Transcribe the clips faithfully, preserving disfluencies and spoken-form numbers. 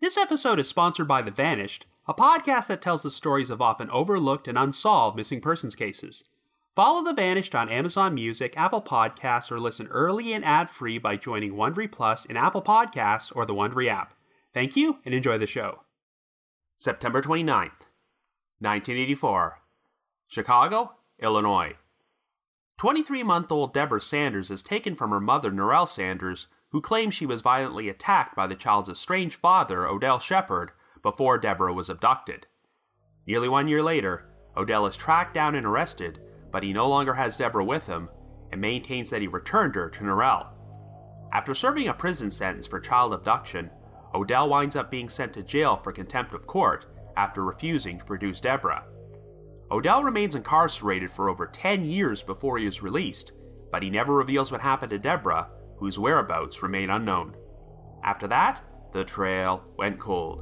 This episode is sponsored by The Vanished, a podcast that tells the stories of often overlooked and unsolved missing persons cases. Follow The Vanished on Amazon Music, Apple Podcasts, or listen early and ad-free by joining Wondery Plus in Apple Podcasts or the Wondery app. Thank you, and enjoy the show. September twenty-ninth, nineteen eighty-four. Chicago, Illinois. twenty-three-month-old Deborah Sanders is taken from her mother, Norelle Sanders, who claims she was violently attacked by the child's estranged father, Odell Shepard, before Deborah was abducted. Nearly one year later, Odell is tracked down and arrested, but he no longer has Deborah with him, and maintains that he returned her to Norelle. After serving a prison sentence for child abduction, Odell winds up being sent to jail for contempt of court after refusing to produce Deborah. Odell remains incarcerated for over ten years before he is released, but he never reveals what happened to Deborah, whose whereabouts remain unknown. After that, the trail went cold.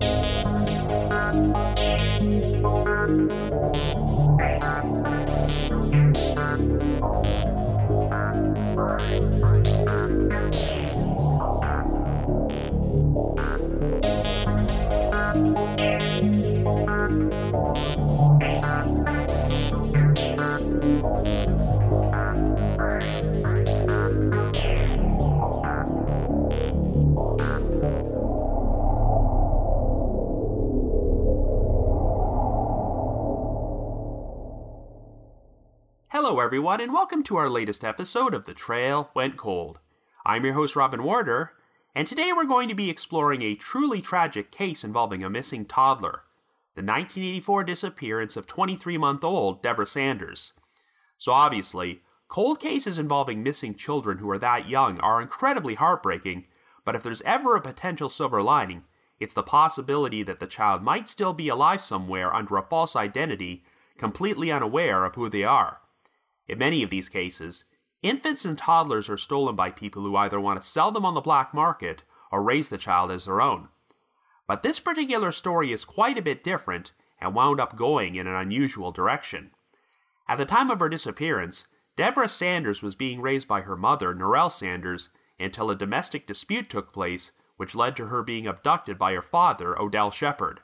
Hello everyone, and welcome to our latest episode of The Trail Went Cold. I'm your host Robin Warder, and today we're going to be exploring a truly tragic case involving a missing toddler, the nineteen eighty-four disappearance of twenty-three-month-old Deborah Sanders. So obviously, cold cases involving missing children who are that young are incredibly heartbreaking, but if there's ever a potential silver lining, it's the possibility that the child might still be alive somewhere under a false identity, completely unaware of who they are. In many of these cases, infants and toddlers are stolen by people who either want to sell them on the black market or raise the child as their own. But this particular story is quite a bit different and wound up going in an unusual direction. At the time of her disappearance, Deborah Sanders was being raised by her mother, Norelle Sanders, until a domestic dispute took place which led to her being abducted by her father, Odell Shepard.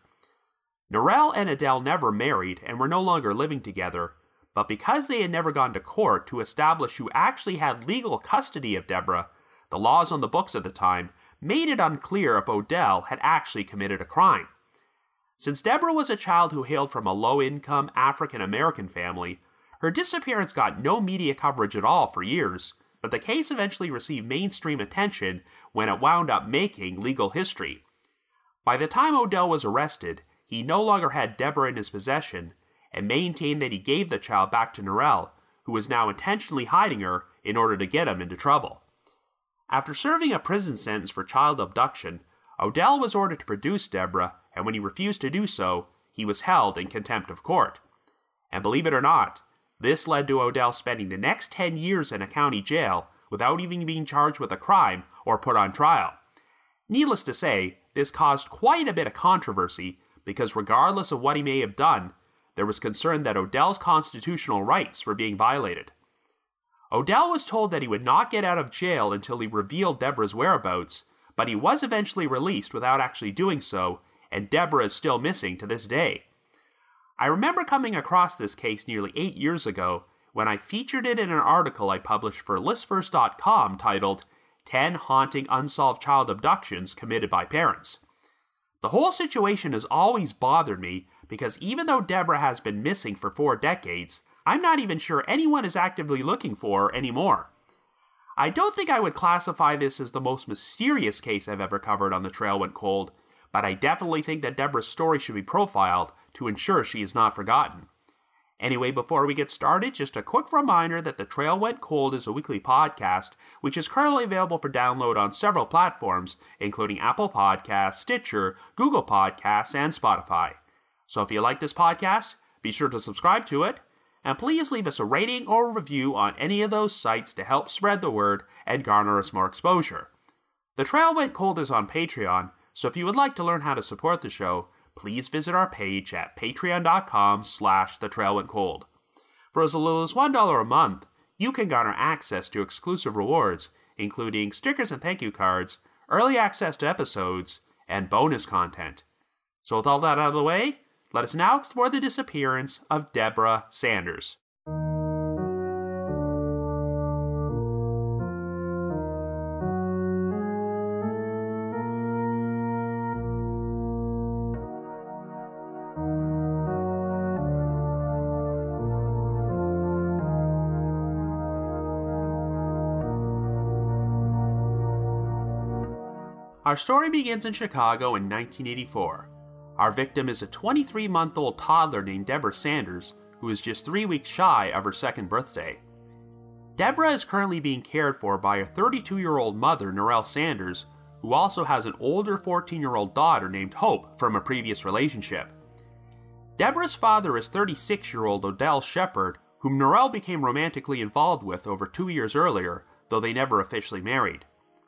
Norelle and Odell never married and were no longer living together, but because they had never gone to court to establish who actually had legal custody of Deborah, the laws on the books at the time made it unclear if Odell had actually committed a crime. Since Deborah was a child who hailed from a low-income African-American family, her disappearance got no media coverage at all for years, but the case eventually received mainstream attention when it wound up making legal history. By the time Odell was arrested, he no longer had Deborah in his possession, and maintained that he gave the child back to Norelle, who was now intentionally hiding her in order to get him into trouble. After serving a prison sentence for child abduction, Odell was ordered to produce Deborah, and when he refused to do so, he was held in contempt of court. And believe it or not, this led to Odell spending the next ten years in a county jail without even being charged with a crime or put on trial. Needless to say, this caused quite a bit of controversy, because regardless of what he may have done, there was concern that Odell's constitutional rights were being violated. Odell was told that he would not get out of jail until he revealed Deborah's whereabouts, but he was eventually released without actually doing so, and Deborah is still missing to this day. I remember coming across this case nearly eight years ago when I featured it in an article I published for listverse dot com titled ten Haunting Unsolved Child Abductions Committed by Parents. The whole situation has always bothered me because even though Deborah has been missing for four decades, I'm not even sure anyone is actively looking for her anymore. I don't think I would classify this as the most mysterious case I've ever covered on The Trail Went Cold, but I definitely think that Deborah's story should be profiled to ensure she is not forgotten. Anyway, before we get started, just a quick reminder that The Trail Went Cold is a weekly podcast, which is currently available for download on several platforms, including Apple Podcasts, Stitcher, Google Podcasts, and Spotify. So if you like this podcast, be sure to subscribe to it, and please leave us a rating or a review on any of those sites to help spread the word and garner us more exposure. The Trail Went Cold is on Patreon, so if you would like to learn how to support the show, please visit our page at patreon.com slash the trail went cold. For as little as one dollar a month, you can garner access to exclusive rewards, including stickers and thank you cards, early access to episodes, and bonus content. So with all that out of the way, let us now explore the disappearance of Deborah Sanders. Our story begins in Chicago in nineteen eighty-four. Our victim is a twenty-three-month-old toddler named Deborah Sanders, who is just three weeks shy of her second birthday. Deborah is currently being cared for by a thirty-two-year-old mother, Narelle Sanders, who also has an older fourteen-year-old daughter named Hope from a previous relationship. Deborah's father is thirty-six-year-old Odell Shepard, whom Narelle became romantically involved with over two years earlier, though they never officially married.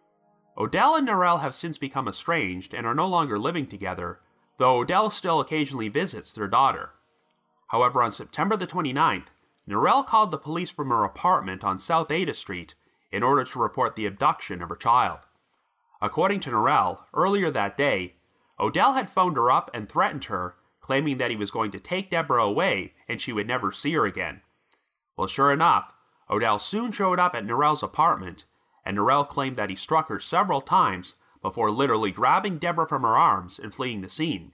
Odell and Narelle have since become estranged and are no longer living together, though Odell still occasionally visits their daughter. However, on September the twenty-ninth, Narelle called the police from her apartment on South Ada Street in order to report the abduction of her child. According to Narelle, earlier that day, Odell had phoned her up and threatened her, claiming that he was going to take Deborah away and she would never see her again. Well, sure enough, Odell soon showed up at Narelle's apartment, and Narelle claimed that he struck her several times before literally grabbing Deborah from her arms and fleeing the scene.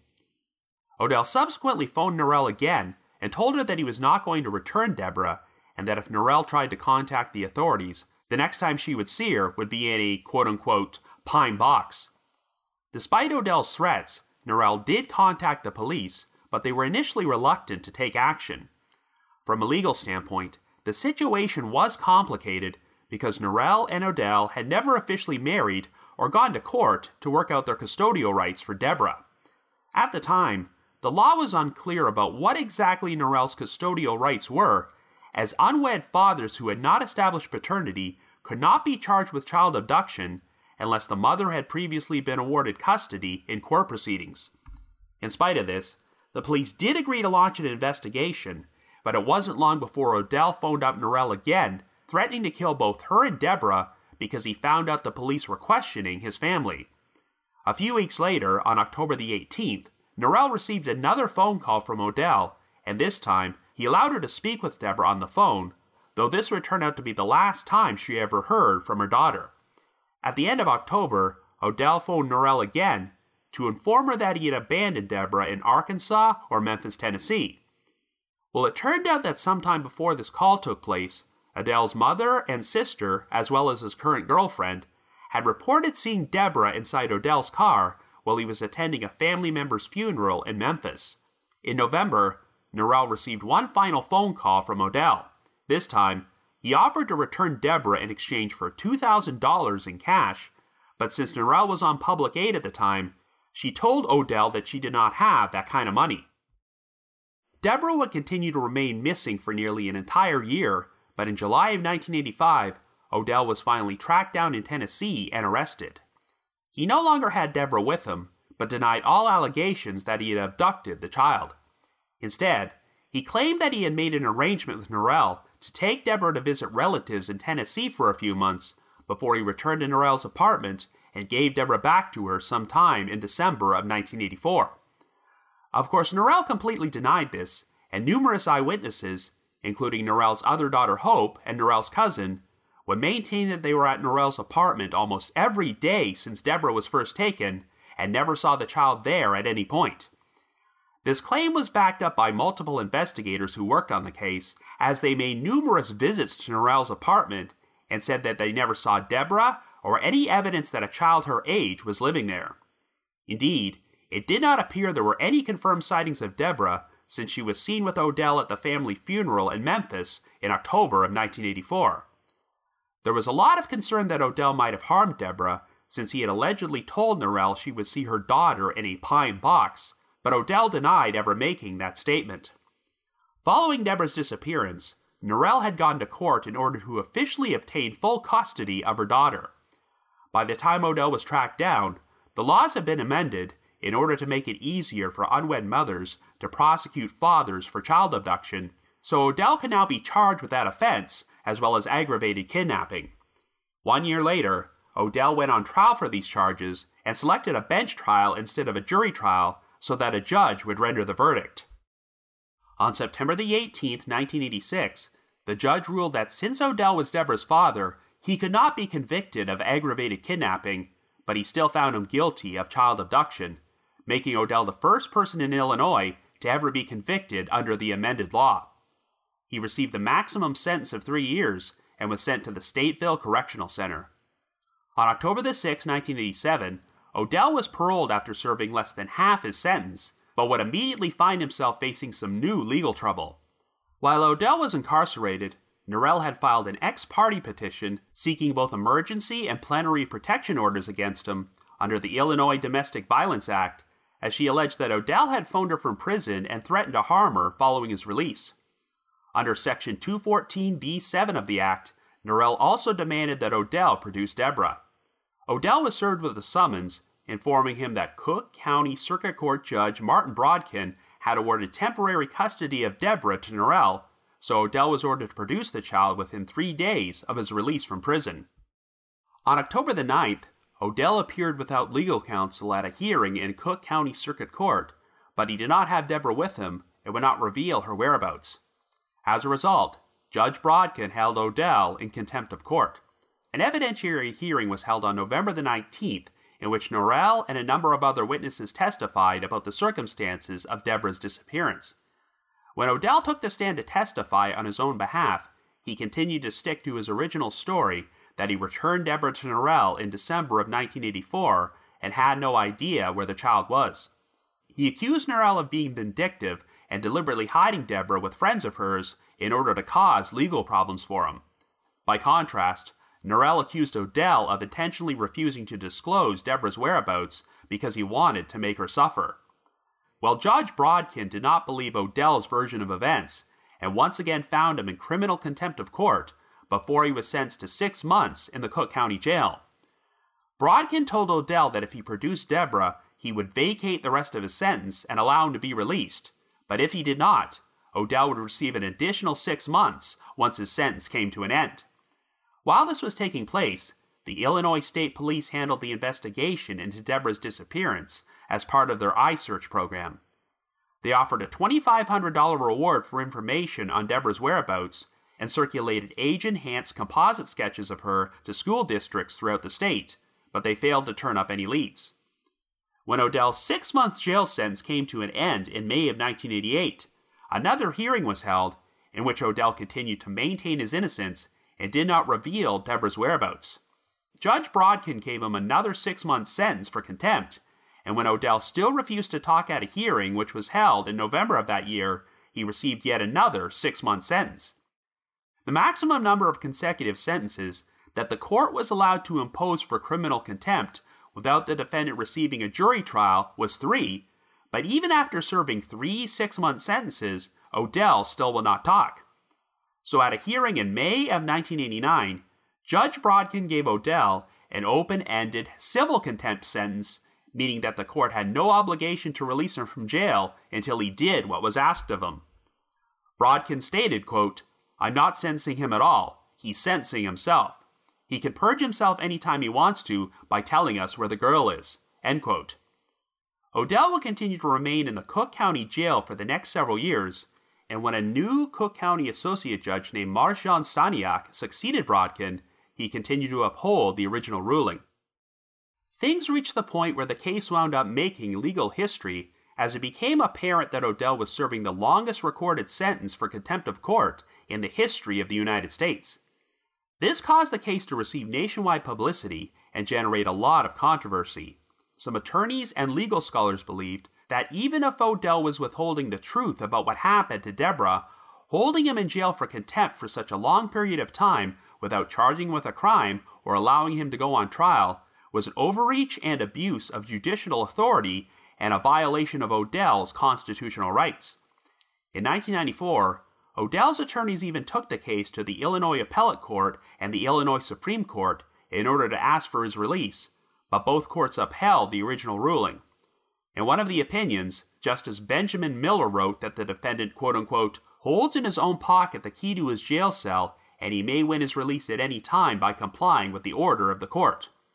Odell subsequently phoned Narelle again and told her that he was not going to return Deborah, and that if Narelle tried to contact the authorities, the next time she would see her would be in a quote-unquote pine box. Despite Odell's threats, Narelle did contact the police, but they were initially reluctant to take action. From a legal standpoint, the situation was complicated because Narelle and Odell had never officially married or gone to court to work out their custodial rights for Deborah. At the time, the law was unclear about what exactly Narelle's custodial rights were, as unwed fathers who had not established paternity could not be charged with child abduction unless the mother had previously been awarded custody in court proceedings. In spite of this, the police did agree to launch an investigation, but it wasn't long before Odell phoned up Narelle again, threatening to kill both her and Deborah because he found out the police were questioning his family. A few weeks later, on October the eighteenth, Narelle received another phone call from Odell, and this time, he allowed her to speak with Deborah on the phone, though this would turn out to be the last time she ever heard from her daughter. At the end of October, Odell phoned Narelle again to inform her that he had abandoned Deborah in Arkansas or Memphis, Tennessee. Well, it turned out that sometime before this call took place, Odell's mother and sister, as well as his current girlfriend, had reported seeing Deborah inside Odell's car while he was attending a family member's funeral in Memphis. In November, Narelle received one final phone call from Odell. This time, he offered to return Deborah in exchange for two thousand dollars in cash, but since Narelle was on public aid at the time, she told Odell that she did not have that kind of money. Deborah would continue to remain missing for nearly an entire year, but in July of nineteen eighty-five, Odell was finally tracked down in Tennessee and arrested. He no longer had Deborah with him, but denied all allegations that he had abducted the child. Instead, he claimed that he had made an arrangement with Narelle to take Deborah to visit relatives in Tennessee for a few months before he returned to Narelle's apartment and gave Deborah back to her sometime in December of nineteen eighty-four. Of course, Narelle completely denied this, and numerous eyewitnesses, including Narelle's other daughter Hope and Narelle's cousin, would maintain that they were at Narelle's apartment almost every day since Deborah was first taken, and never saw the child there at any point. This claim was backed up by multiple investigators who worked on the case, as they made numerous visits to Narelle's apartment and said that they never saw Deborah or any evidence that a child her age was living there. Indeed, it did not appear there were any confirmed sightings of Deborah since she was seen with Odell at the family funeral in Memphis in October of nineteen eighty-four. There was a lot of concern that Odell might have harmed Deborah, since he had allegedly told Narelle she would see her daughter in a pine box, but Odell denied ever making that statement. Following Deborah's disappearance, Narelle had gone to court in order to officially obtain full custody of her daughter. By the time Odell was tracked down, the laws had been amended in order to make it easier for unwed mothers to prosecute fathers for child abduction, so Odell can now be charged with that offense, as well as aggravated kidnapping. One year later, Odell went on trial for these charges and selected a bench trial instead of a jury trial so that a judge would render the verdict. On September the eighteenth, nineteen eighty-six, the judge ruled that since Odell was Deborah's father, he could not be convicted of aggravated kidnapping, but he still found him guilty of child abduction, making Odell the first person in Illinois to ever be convicted under the amended law. He received the maximum sentence of three years and was sent to the Stateville Correctional Center. On October the sixth, nineteen eighty-seven, Odell was paroled after serving less than half his sentence, but would immediately find himself facing some new legal trouble. While Odell was incarcerated, Norell had filed an ex parte petition seeking both emergency and plenary protection orders against him under the Illinois Domestic Violence Act, as she alleged that Odell had phoned her from prison and threatened to harm her following his release. Under Section two fourteen B seven of the Act, Norell also demanded that Odell produce Deborah. Odell was served with a summons informing him that Cook County Circuit Court Judge Martin Brodkin had awarded temporary custody of Deborah to Norell, so Odell was ordered to produce the child within three days of his release from prison. On October the ninth, Odell appeared without legal counsel at a hearing in Cook County Circuit Court, but he did not have Deborah with him and would not reveal her whereabouts. As a result, Judge Brodkin held Odell in contempt of court. An evidentiary hearing was held on November the nineteenth, in which Norell and a number of other witnesses testified about the circumstances of Deborah's disappearance. When Odell took the stand to testify on his own behalf, he continued to stick to his original story that he returned Deborah to Norell in December of nineteen eighty-four and had no idea where the child was. He accused Norell of being vindictive and deliberately hiding Deborah with friends of hers in order to cause legal problems for him. By contrast, Norell accused Odell of intentionally refusing to disclose Deborah's whereabouts because he wanted to make her suffer. While Judge Brodkin did not believe Odell's version of events, and once again found him in criminal contempt of court before he was sentenced to six months in the Cook County Jail. Brodkin told Odell that if he produced Deborah, he would vacate the rest of his sentence and allow him to be released, but if he did not, Odell would receive an additional six months once his sentence came to an end. While this was taking place, the Illinois State Police handled the investigation into Deborah's disappearance as part of their iSearch program. They offered a twenty-five hundred dollars reward for information on Deborah's whereabouts and circulated age-enhanced composite sketches of her to school districts throughout the state, but they failed to turn up any leads. When Odell's six-month jail sentence came to an end in May of nineteen eighty-eight, another hearing was held in which Odell continued to maintain his innocence and did not reveal Deborah's whereabouts. Judge Brodkin gave him another six-month sentence for contempt, and when Odell still refused to talk at a hearing which was held in November of that year, he received yet another six-month sentence. The maximum number of consecutive sentences that the court was allowed to impose for criminal contempt without the defendant receiving a jury trial was three, but even after serving three six-month sentences, Odell still will not talk. So at a hearing in May of nineteen eighty-nine, Judge Brodkin gave Odell an open-ended civil contempt sentence, meaning that the court had no obligation to release him from jail until he did what was asked of him. Brodkin stated, quote, "I'm not sentencing him at all. He's sentencing himself. He can purge himself anytime he wants to by telling us where the girl is," end quote. Odell will continue to remain in the Cook County Jail for the next several years, and when a new Cook County associate judge named Marjan Staniak succeeded Brodkin, he continued to uphold the original ruling. Things reached the point where the case wound up making legal history as it became apparent that Odell was serving the longest recorded sentence for contempt of court in the history of the United States. This caused the case to receive nationwide publicity and generate a lot of controversy. Some attorneys and legal scholars believed that even if Odell was withholding the truth about what happened to Deborah, holding him in jail for contempt for such a long period of time without charging him with a crime or allowing him to go on trial was an overreach and abuse of judicial authority and a violation of Odell's constitutional rights. In nineteen ninety-four, Odell's attorneys even took the case to the Illinois Appellate Court and the Illinois Supreme Court in order to ask for his release, but both courts upheld the original ruling. In one of the opinions, Justice Benjamin Miller wrote that the defendant, quote-unquote, holds in his own pocket the key to his jail cell, and he may win his release at any time by complying with the order of the court.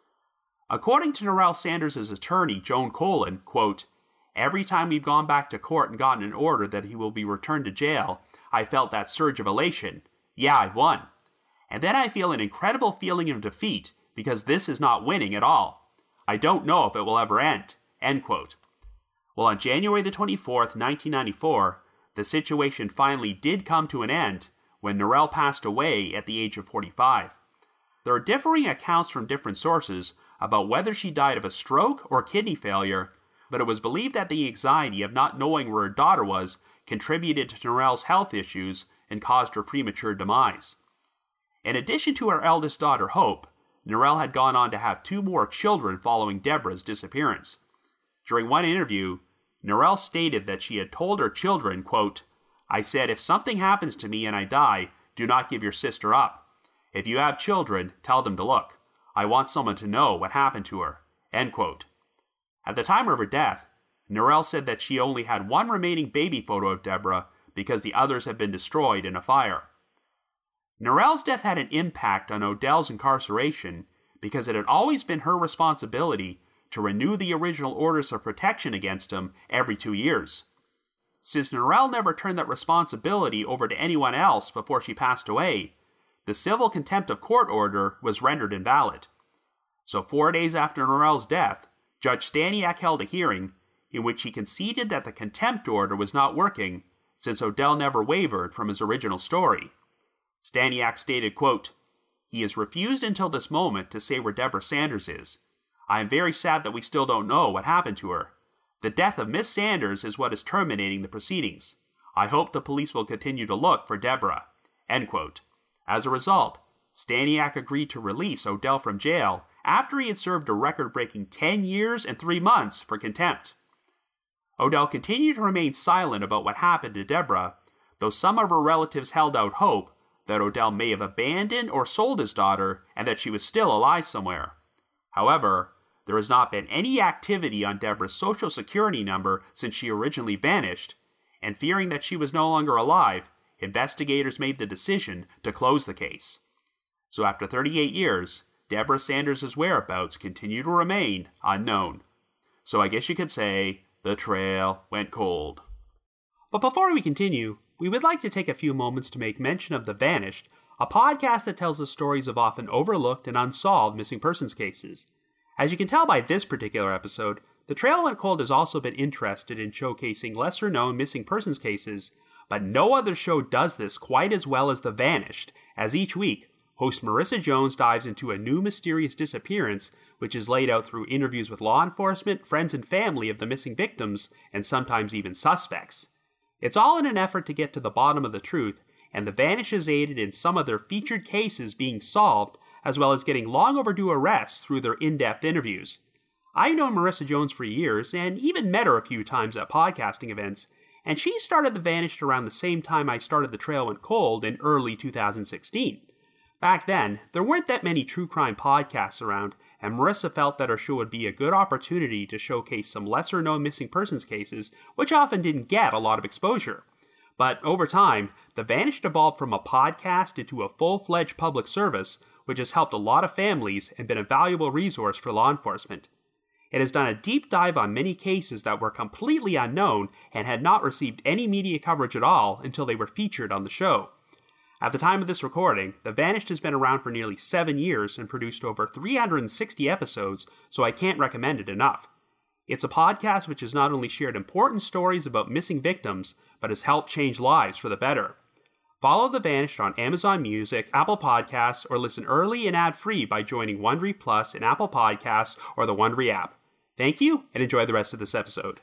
According to Narelle Sanders' attorney, Joan Colin, quote, "Every time we've gone back to court and gotten an order that he will be returned to jail, I felt that surge of elation. Yeah, I've won. And then I feel an incredible feeling of defeat because this is not winning at all. I don't know if it will ever end." End quote. Well, on January the twenty-fourth, nineteen ninety-four, the situation finally did come to an end when Narelle passed away at the age of forty-five. There are differing accounts from different sources about whether she died of a stroke or kidney failure, but it was believed that the anxiety of not knowing where her daughter was contributed to Narelle's health issues and caused her premature demise. In addition to her eldest daughter, Hope, Narelle had gone on to have two more children following Deborah's disappearance. During one interview, Narelle stated that she had told her children, quote, "I said, if something happens to me and I die, do not give your sister up. If you have children, tell them to look. I want someone to know what happened to her." End quote. At the time of her death, Narelle said that she only had one remaining baby photo of Deborah because the others had been destroyed in a fire. Narelle's death had an impact on Odell's incarceration because it had always been her responsibility to renew the original orders of protection against him every two years. Since Narelle never turned that responsibility over to anyone else before she passed away, the civil contempt of court order was rendered invalid. So four days after Narelle's death, Judge Staniak held a hearing in which he conceded that the contempt order was not working since Odell never wavered from his original story. Staniak stated, quote, "He has refused until this moment to say where Deborah Sanders is. I am very sad that we still don't know what happened to her. The death of Miss Sanders is what is terminating the proceedings. I hope the police will continue to look for Deborah." End quote. As a result, Staniak agreed to release Odell from jail after he had served a record-breaking ten years and three months for contempt. Odell continued to remain silent about what happened to Deborah, though some of her relatives held out hope that Odell may have abandoned or sold his daughter and that she was still alive somewhere. However, there has not been any activity on Deborah's social security number since she originally vanished, and fearing that she was no longer alive, investigators made the decision to close the case. So after thirty-eight years, Deborah Sanders' whereabouts continue to remain unknown. So I guess you could say, the trail went cold. But before we continue, we would like to take a few moments to make mention of The Vanished, a podcast that tells the stories of often overlooked and unsolved missing persons cases. As you can tell by this particular episode, The Trail Went Cold has also been interested in showcasing lesser-known missing persons cases, but no other show does this quite as well as The Vanished, as each week, host Marissa Jones dives into a new mysterious disappearance, which is laid out through interviews with law enforcement, friends and family of the missing victims, and sometimes even suspects. It's all in an effort to get to the bottom of the truth, and The Vanished is aided in some of their featured cases being solved, as well as getting long overdue arrests through their in-depth interviews. I've known Marissa Jones for years, and even met her a few times at podcasting events, and she started The Vanished around the same time I started The Trail Went Cold in early two thousand sixteen. Back then, there weren't that many true crime podcasts around, and Marissa felt that her show would be a good opportunity to showcase some lesser-known missing persons cases, which often didn't get a lot of exposure. But over time, The Vanished evolved from a podcast into a full-fledged public service, which has helped a lot of families and been a valuable resource for law enforcement. It has done a deep dive on many cases that were completely unknown and had not received any media coverage at all until they were featured on the show. At the time of this recording, The Vanished has been around for nearly seven years and produced over three hundred sixty episodes, so I can't recommend it enough. It's a podcast which has not only shared important stories about missing victims, but has helped change lives for the better. Follow The Vanished on Amazon Music, Apple Podcasts, or listen early and ad-free by joining Wondery Plus in Apple Podcasts or the Wondery app. Thank you, and enjoy the rest of this episode.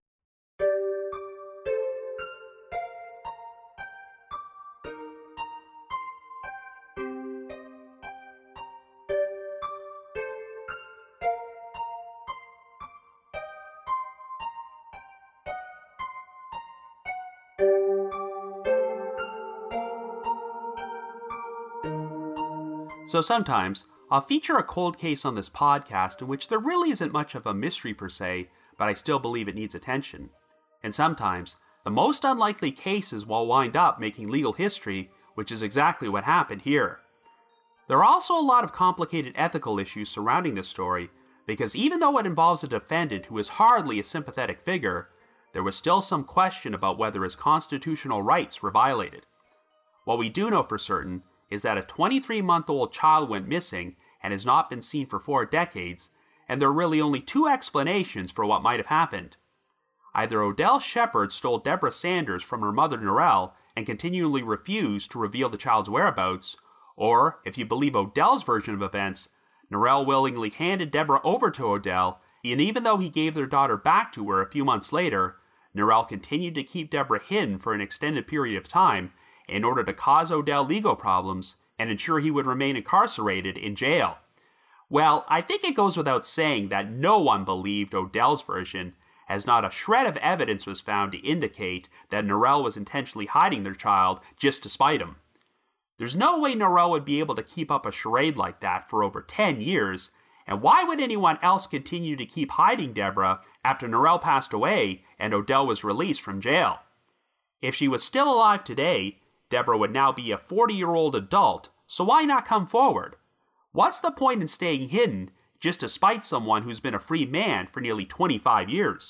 So sometimes, I'll feature a cold case on this podcast in which there really isn't much of a mystery per se, but I still believe it needs attention. And sometimes, the most unlikely cases will wind up making legal history, which is exactly what happened here. There are also a lot of complicated ethical issues surrounding this story, because even though it involves a defendant who is hardly a sympathetic figure, there was still some question about whether his constitutional rights were violated. What we do know for certain is that a twenty-three-month-old child went missing and has not been seen for four decades, and there are really only two explanations for what might have happened. Either Odell Shepard stole Deborah Sanders from her mother Narelle and continually refused to reveal the child's whereabouts, or, if you believe Odell's version of events, Narelle willingly handed Deborah over to Odell, and even though he gave their daughter back to her a few months later, Narelle continued to keep Deborah hidden for an extended period of time in order to cause Odell legal problems and ensure he would remain incarcerated in jail. Well, I think it goes without saying that no one believed Odell's version, as not a shred of evidence was found to indicate that Narelle was intentionally hiding their child just to spite him. There's no way Narelle would be able to keep up a charade like that for over ten years, and why would anyone else continue to keep hiding Deborah after Narelle passed away and Odell was released from jail? If she was still alive today, Deborah would now be a forty-year-old adult, so why not come forward? What's the point in staying hidden just to spite someone who's been a free man for nearly twenty-five years?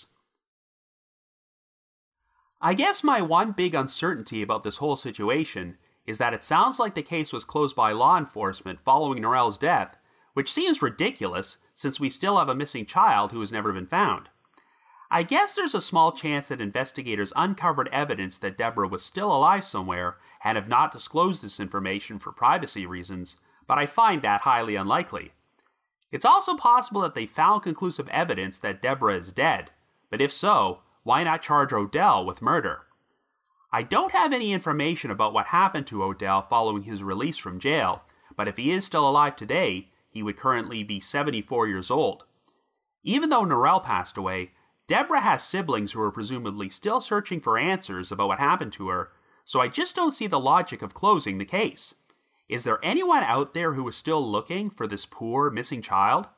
I guess my one big uncertainty about this whole situation is that it sounds like the case was closed by law enforcement following Narelle's death, which seems ridiculous since we still have a missing child who has never been found. I guess there's a small chance that investigators uncovered evidence that Deborah was still alive somewhere and have not disclosed this information for privacy reasons, but I find that highly unlikely. It's also possible that they found conclusive evidence that Deborah is dead, but if so, why not charge Odell with murder? I don't have any information about what happened to Odell following his release from jail, but if he is still alive today, he would currently be seventy-four years old. Even though Narelle passed away, Deborah has siblings who are presumably still searching for answers about what happened to her, so I just don't see the logic of closing the case. Is there anyone out there who is still looking for this poor, missing child?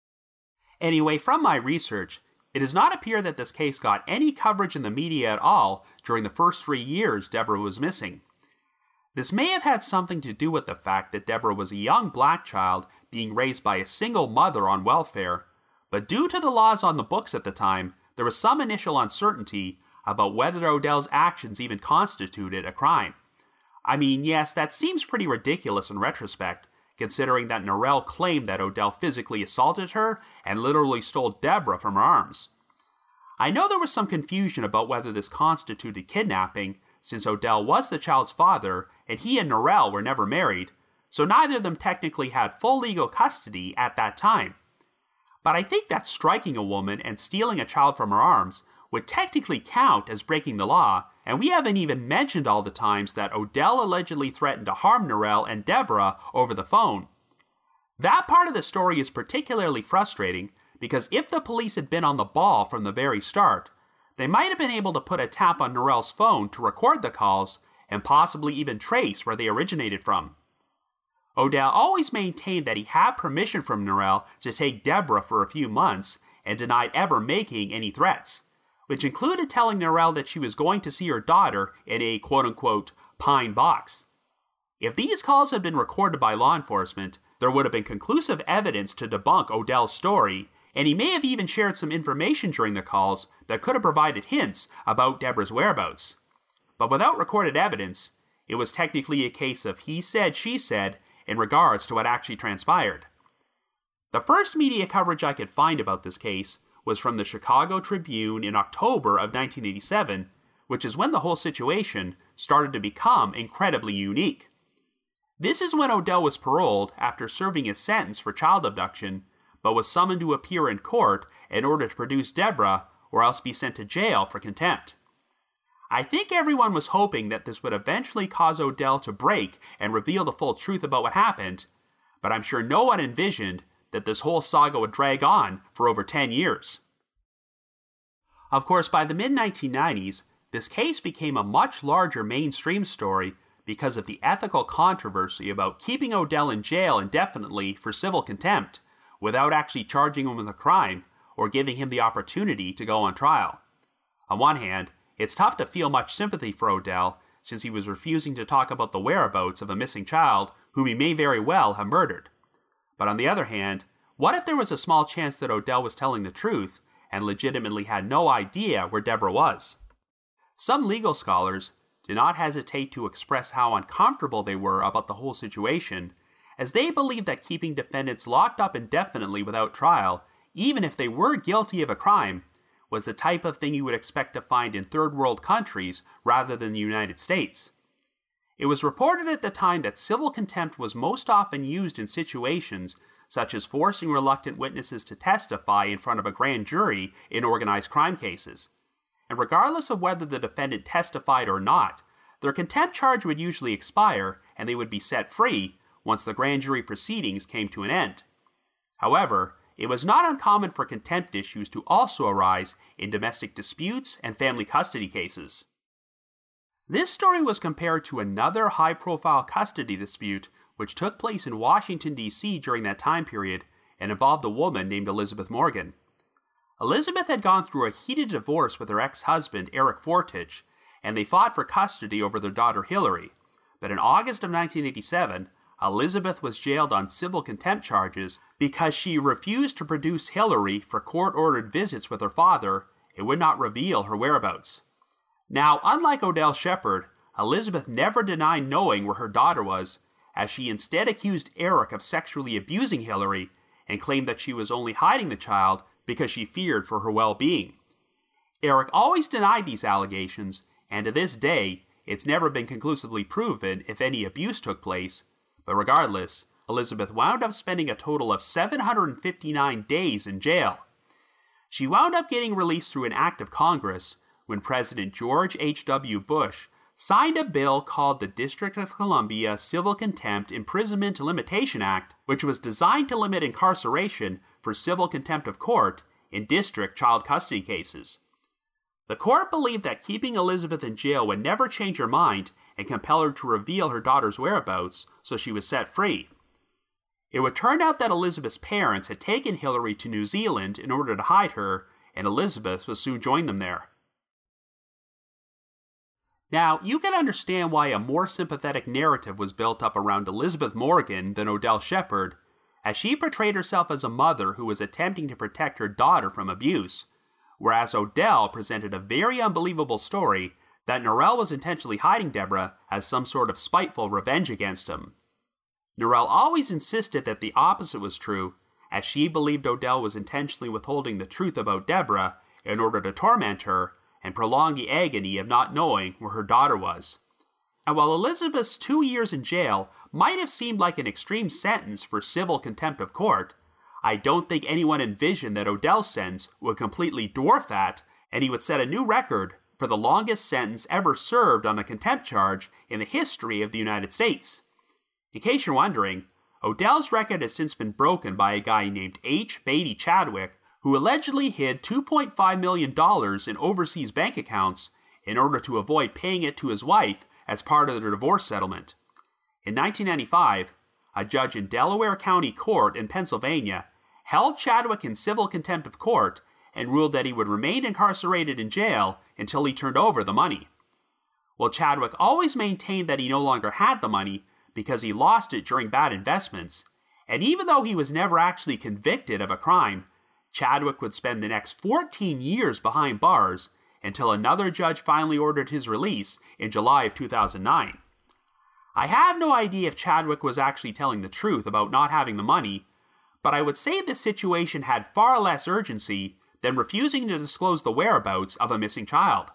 Anyway, from my research, it does not appear that this case got any coverage in the media at all during the first three years Deborah was missing. This may have had something to do with the fact that Deborah was a young black child being raised by a single mother on welfare, but due to the laws on the books at the time, there was some initial uncertainty about whether Odell's actions even constituted a crime. I mean, yes, that seems pretty ridiculous in retrospect, considering that Narelle claimed that Odell physically assaulted her and literally stole Deborah from her arms. I know there was some confusion about whether this constituted kidnapping, since Odell was the child's father and he and Narelle were never married, so neither of them technically had full legal custody at that time. But I think that striking a woman and stealing a child from her arms would technically count as breaking the law, and we haven't even mentioned all the times that Odell allegedly threatened to harm Narelle and Deborah over the phone. That part of the story is particularly frustrating because if the police had been on the ball from the very start, they might have been able to put a tap on Narelle's phone to record the calls and possibly even trace where they originated from. Odell always maintained that he had permission from Narelle to take Deborah for a few months and denied ever making any threats, which included telling Narelle that she was going to see her daughter in a quote-unquote pine box. If these calls had been recorded by law enforcement, there would have been conclusive evidence to debunk Odell's story, and he may have even shared some information during the calls that could have provided hints about Deborah's whereabouts. But without recorded evidence, it was technically a case of he said, she said in regards to what actually transpired. The first media coverage I could find about this case was from the Chicago Tribune in October of nineteen eighty-seven, which is when the whole situation started to become incredibly unique. This is when Odell was paroled after serving his sentence for child abduction, but was summoned to appear in court in order to produce Deborah or else be sent to jail for contempt. I think everyone was hoping that this would eventually cause Odell to break and reveal the full truth about what happened, but I'm sure no one envisioned that this whole saga would drag on for over ten years. Of course, by the mid nineteen nineties, this case became a much larger mainstream story because of the ethical controversy about keeping Odell in jail indefinitely for civil contempt without actually charging him with a crime or giving him the opportunity to go on trial. On one hand, it's tough to feel much sympathy for Odell since he was refusing to talk about the whereabouts of a missing child whom he may very well have murdered. But on the other hand, What if there was a small chance that Odell was telling the truth and legitimately had no idea where Deborah was? Some legal scholars do not hesitate to express how uncomfortable they were about the whole situation, as they believe that keeping defendants locked up indefinitely without trial, even if they were guilty of a crime, was the type of thing you would expect to find in third world countries rather than the United States. It was reported at the time that civil contempt was most often used in situations such as forcing reluctant witnesses to testify in front of a grand jury in organized crime cases. And regardless of whether the defendant testified or not, their contempt charge would usually expire and they would be set free once the grand jury proceedings came to an end. However, it was not uncommon for contempt issues to also arise in domestic disputes and family custody cases. This story was compared to another high-profile custody dispute which took place in Washington, D C during that time period and involved a woman named Elizabeth Morgan. Elizabeth had gone through a heated divorce with her ex-husband, Eric Fortich, and they fought for custody over their daughter Hillary. But in August of nineteen eighty-seven, Elizabeth was jailed on civil contempt charges because she refused to produce Hillary for court-ordered visits with her father and would not reveal her whereabouts. Now, unlike Odell Shepard, Elizabeth never denied knowing where her daughter was, as she instead accused Eric of sexually abusing Hillary and claimed that she was only hiding the child because she feared for her well-being. Eric always denied these allegations, and to this day, it's never been conclusively proven if any abuse took place, but regardless, Elizabeth wound up spending a total of seven hundred fifty-nine days in jail. She wound up getting released through an act of Congress when President George H W Bush signed a bill called the District of Columbia Civil Contempt Imprisonment Limitation Act, which was designed to limit incarceration for civil contempt of court in district child custody cases. The court believed that keeping Elizabeth in jail would never change her mind and compel her to reveal her daughter's whereabouts, so she was set free. It would turn out that Elizabeth's parents had taken Hillary to New Zealand in order to hide her, and Elizabeth would soon join them there. Now, you can understand why a more sympathetic narrative was built up around Elizabeth Morgan than Odell Shepard, as she portrayed herself as a mother who was attempting to protect her daughter from abuse, whereas Odell presented a very unbelievable story that Norell was intentionally hiding Deborah as some sort of spiteful revenge against him. Norell always insisted that the opposite was true, as she believed Odell was intentionally withholding the truth about Deborah in order to torment her and prolong the agony of not knowing where her daughter was. And while Elizabeth's two years in jail might have seemed like an extreme sentence for civil contempt of court, I don't think anyone envisioned that Odell's sentence would completely dwarf that, and he would set a new record for the longest sentence ever served on a contempt charge in the history of the United States. In case you're wondering, Odell's record has since been broken by a guy named H. Beatty Chadwick, who allegedly hid two point five million dollars in overseas bank accounts in order to avoid paying it to his wife as part of their divorce settlement. In nineteen ninety-five, a judge in Delaware County Court in Pennsylvania held Chadwick in civil contempt of court and ruled that he would remain incarcerated in jail until he turned over the money. Well, Chadwick always maintained that he no longer had the money because he lost it during bad investments, and even though he was never actually convicted of a crime, Chadwick would spend the next fourteen years behind bars until another judge finally ordered his release in July of two thousand nine. I have no idea if Chadwick was actually telling the truth about not having the money, but I would say this situation had far less urgency than refusing to disclose the whereabouts of a missing child.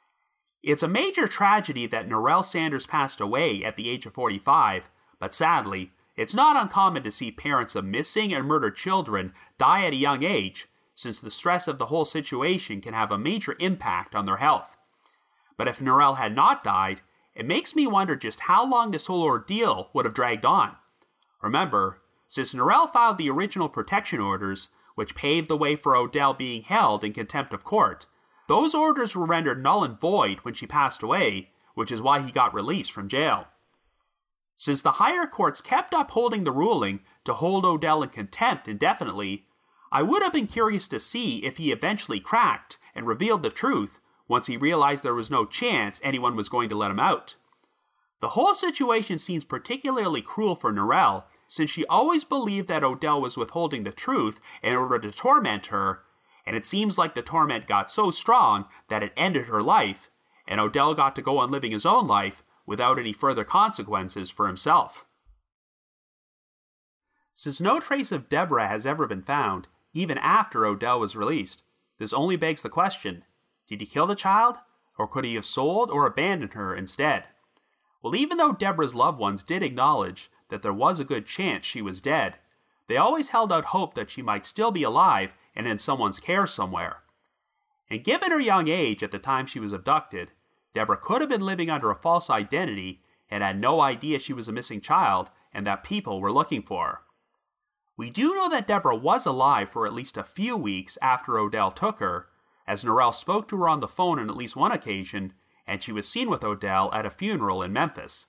It's a major tragedy that Norell Sanders passed away at the age of forty-five, but sadly, it's not uncommon to see parents of missing and murdered children die at a young age, since the stress of the whole situation can have a major impact on their health. But if Norell had not died, it makes me wonder just how long this whole ordeal would have dragged on. Remember, since Norell filed the original protection orders, which paved the way for Odell being held in contempt of court, those orders were rendered null and void when she passed away, which is why he got released from jail. Since the higher courts kept upholding the ruling to hold Odell in contempt indefinitely, I would have been curious to see if he eventually cracked and revealed the truth once he realized there was no chance anyone was going to let him out. The whole situation seems particularly cruel for Norell, since she always believed that Odell was withholding the truth in order to torment her, and it seems like the torment got so strong that it ended her life, and Odell got to go on living his own life without any further consequences for himself. Since no trace of Deborah has ever been found, even after Odell was released, this only begs the question, did he kill the child, or could he have sold or abandoned her instead? Well, even though Deborah's loved ones did acknowledge that there was a good chance she was dead, they always held out hope that she might still be alive and in someone's care somewhere. And given her young age at the time she was abducted, Deborah could have been living under a false identity and had no idea she was a missing child and that people were looking for her. We do know that Deborah was alive for at least a few weeks after Odell took her, as Norell spoke to her on the phone on at least one occasion, and she was seen with Odell at a funeral in Memphis.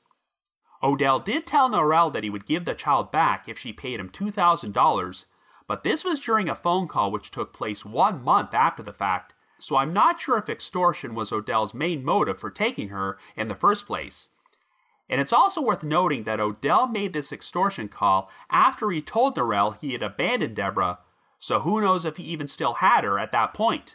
Odell did tell Norell that he would give the child back if she paid him two thousand dollars, but this was during a phone call which took place one month after the fact, so I'm not sure if extortion was Odell's main motive for taking her in the first place. And it's also worth noting that Odell made this extortion call after he told Norell he had abandoned Deborah, so who knows if he even still had her at that point.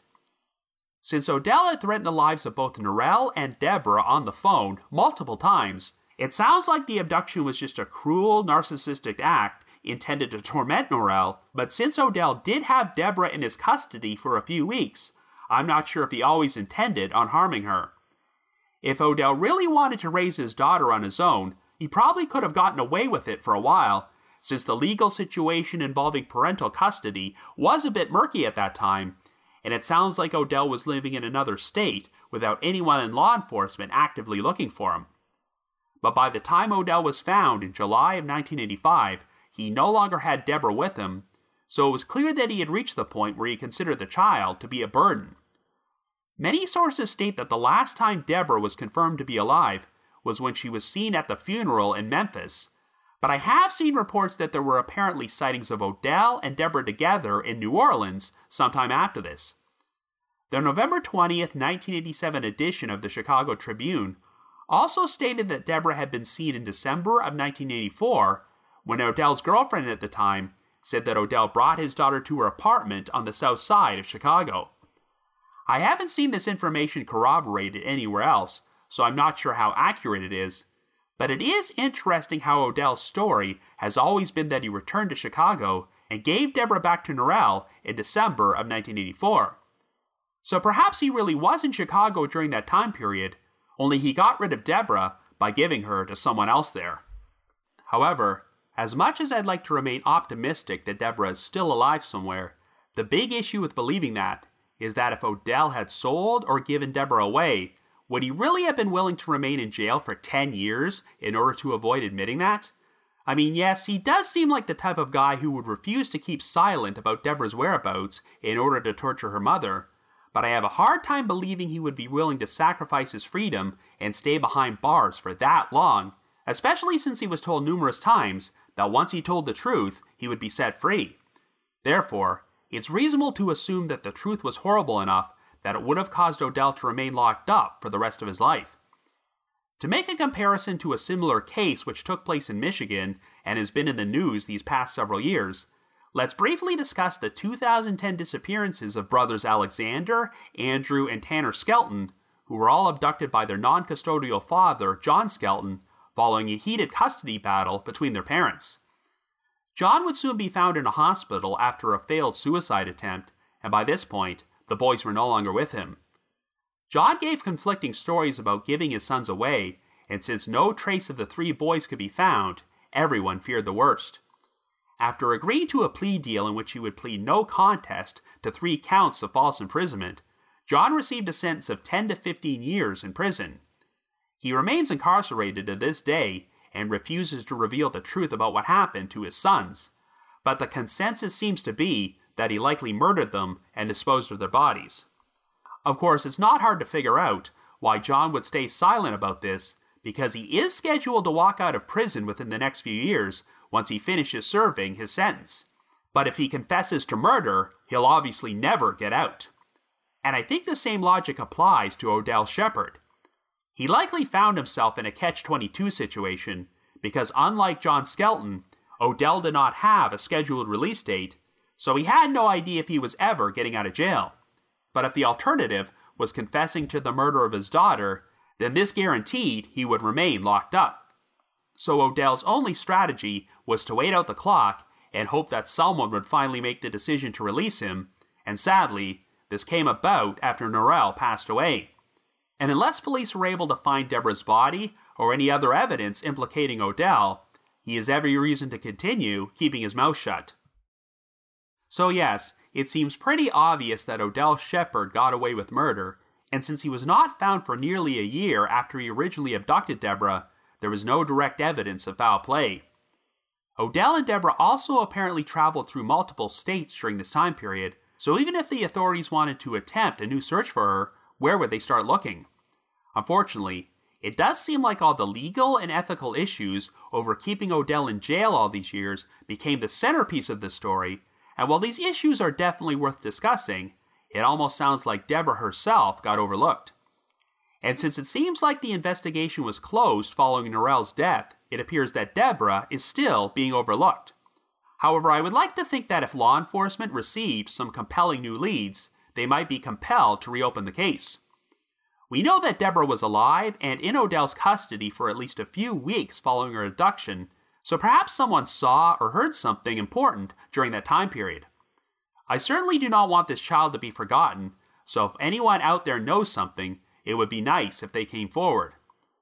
Since Odell had threatened the lives of both Norell and Deborah on the phone multiple times, it sounds like the abduction was just a cruel, narcissistic act intended to torment Norell, but since Odell did have Deborah in his custody for a few weeks, I'm not sure if he always intended on harming her. If Odell really wanted to raise his daughter on his own, he probably could have gotten away with it for a while, since the legal situation involving parental custody was a bit murky at that time, and it sounds like Odell was living in another state without anyone in law enforcement actively looking for him. But by the time Odell was found in July of nineteen eighty-five, he no longer had Deborah with him, so it was clear that he had reached the point where he considered the child to be a burden. Many sources state that the last time Deborah was confirmed to be alive was when she was seen at the funeral in Memphis, but I have seen reports that there were apparently sightings of Odell and Deborah together in New Orleans sometime after this. The November twentieth, nineteen eighty-seven edition of the Chicago Tribune also stated that Deborah had been seen in December of nineteen eighty-four, when Odell's girlfriend at the time said that Odell brought his daughter to her apartment on the south side of Chicago. I haven't seen this information corroborated anywhere else, so I'm not sure how accurate it is, but it is interesting how Odell's story has always been that he returned to Chicago and gave Deborah back to Norell in December of nineteen eighty-four. So perhaps he really was in Chicago during that time period, only he got rid of Deborah by giving her to someone else there. However, as much as I'd like to remain optimistic that Deborah is still alive somewhere, the big issue with believing that is that if Odell had sold or given Deborah away, would he really have been willing to remain in jail for ten years in order to avoid admitting that? I mean, yes, he does seem like the type of guy who would refuse to keep silent about Deborah's whereabouts in order to torture her mother, but I have a hard time believing he would be willing to sacrifice his freedom and stay behind bars for that long, especially since he was told numerous times that once he told the truth, he would be set free. Therefore, it's reasonable to assume that the truth was horrible enough that it would have caused Odell to remain locked up for the rest of his life. To make a comparison to a similar case which took place in Michigan and has been in the news these past several years, let's briefly discuss the two thousand ten disappearances of brothers Alexander, Andrew, and Tanner Skelton, who were all abducted by their non-custodial father, John Skelton, following a heated custody battle between their parents. John would soon be found in a hospital after a failed suicide attempt, and by this point, the boys were no longer with him. John gave conflicting stories about giving his sons away, and since no trace of the three boys could be found, everyone feared the worst. After agreeing to a plea deal in which he would plead no contest to three counts of false imprisonment, John received a sentence of ten to fifteen years in prison. He remains incarcerated to this day and refuses to reveal the truth about what happened to his sons, but the consensus seems to be that he likely murdered them and disposed of their bodies. Of course, it's not hard to figure out why John would stay silent about this, because he is scheduled to walk out of prison within the next few years once he finishes serving his sentence. But if he confesses to murder, he'll obviously never get out. And I think the same logic applies to Odell Shepard. He likely found himself in a catch twenty-two situation because unlike John Skelton, Odell did not have a scheduled release date, so he had no idea if he was ever getting out of jail. But if the alternative was confessing to the murder of his daughter, then this guaranteed he would remain locked up. So Odell's only strategy was to wait out the clock and hope that someone would finally make the decision to release him, and sadly, this came about after Norell passed away. And unless police were able to find Deborah's body or any other evidence implicating Odell, he has every reason to continue keeping his mouth shut. So yes, it seems pretty obvious that Odell Shepard got away with murder, and since he was not found for nearly a year after he originally abducted Deborah, there was no direct evidence of foul play. Odell and Deborah also apparently traveled through multiple states during this time period, so even if the authorities wanted to attempt a new search for her, where would they start looking? Unfortunately, it does seem like all the legal and ethical issues over keeping Odell in jail all these years became the centerpiece of this story, and while these issues are definitely worth discussing, it almost sounds like Deborah herself got overlooked. And since it seems like the investigation was closed following Norell's death, it appears that Deborah is still being overlooked. However, I would like to think that if law enforcement received some compelling new leads, they might be compelled to reopen the case. We know that Deborah was alive and in Odell's custody for at least a few weeks following her abduction, so perhaps someone saw or heard something important during that time period. I certainly do not want this child to be forgotten, so if anyone out there knows something, it would be nice if they came forward.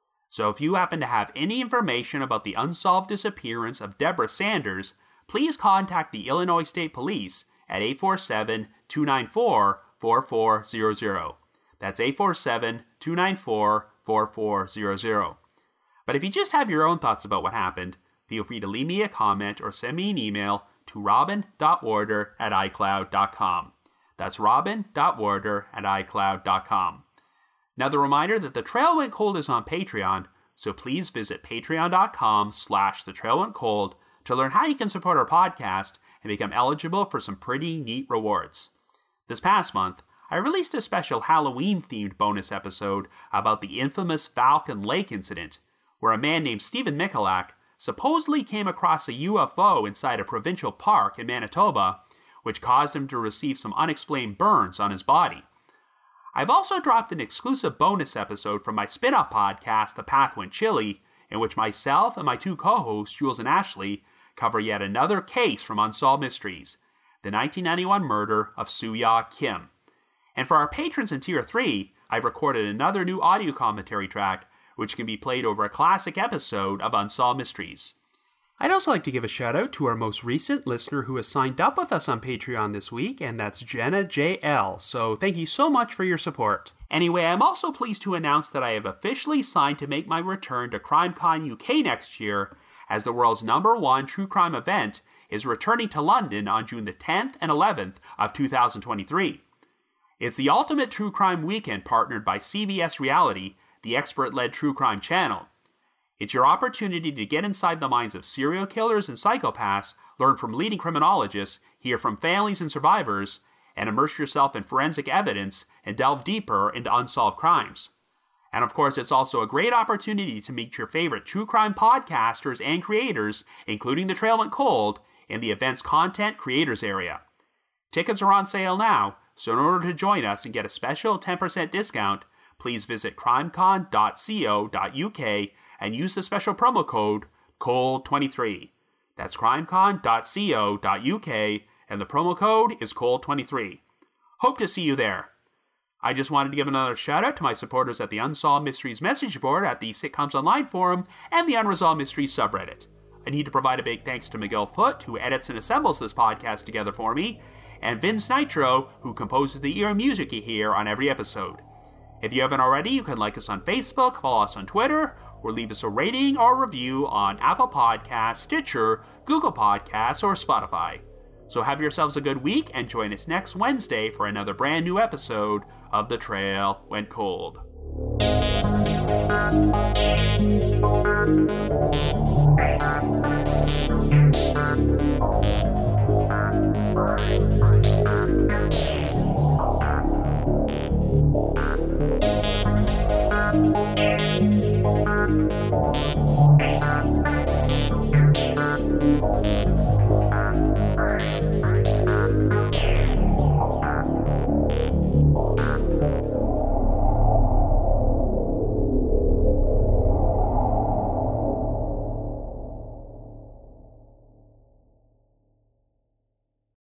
So if you happen to have any information about the unsolved disappearance of Deborah Sanders, please contact the Illinois State Police at eight four seven, two nine four, four four zero zero. That's eight four seven, two nine four, four four zero zero. But if you just have your own thoughts about what happened, feel free to leave me a comment or send me an email to robin dot warder at i cloud dot com. That's robin dot warder at i cloud dot com. Now the reminder that The Trail Went Cold is on Patreon, so please visit patreon.com slash The Trail Went Cold to learn how you can support our podcast and become eligible for some pretty neat rewards. This past month, I released a special Halloween-themed bonus episode about the infamous Falcon Lake incident, where a man named Stephen Michalak supposedly came across a U F O inside a provincial park in Manitoba, which caused him to receive some unexplained burns on his body. I've also dropped an exclusive bonus episode from my spin-off podcast, The Path Went Chilly, in which myself and my two co-hosts, Jules and Ashley, cover yet another case from Unsolved Mysteries, the nineteen ninety-one murder of Soo-Ya Kim. And for our patrons in Tier three, I've recorded another new audio commentary track, which can be played over a classic episode of Unsolved Mysteries. I'd also like to give a shout out to our most recent listener who has signed up with us on Patreon this week, and that's Jenna J L, so thank you so much for your support. Anyway, I'm also pleased to announce that I have officially signed to make my return to CrimeCon U K next year, as the world's number one true crime event is returning to London on June the tenth and eleventh of two thousand twenty-three. It's the ultimate true crime weekend partnered by C B S Reality, the expert-led true crime channel. It's your opportunity to get inside the minds of serial killers and psychopaths, learn from leading criminologists, hear from families and survivors, and immerse yourself in forensic evidence and delve deeper into unsolved crimes. And of course, it's also a great opportunity to meet your favorite true crime podcasters and creators, including The Trail Went Cold, in the event's content creators area. Tickets are on sale now, so in order to join us and get a special ten percent discount, please visit crimecon dot co dot u k and use the special promo code cold twenty-three. That's crimecon dot co dot u k and the promo code is cold twenty-three. Hope to see you there. I just wanted to give another shout out to my supporters at the Unsolved Mysteries message board at the Sitcoms Online forum and the Unresolved Mysteries subreddit. I need to provide a big thanks to Miguel Foote, who edits and assembles this podcast together for me, and Vince Nitro, who composes the ear music you hear on every episode. If you haven't already, you can like us on Facebook, follow us on Twitter, or leave us a rating or review on Apple Podcasts, Stitcher, Google Podcasts, or Spotify. So have yourselves a good week and join us next Wednesday for another brand new episode of The Trail Went Cold. Thank you.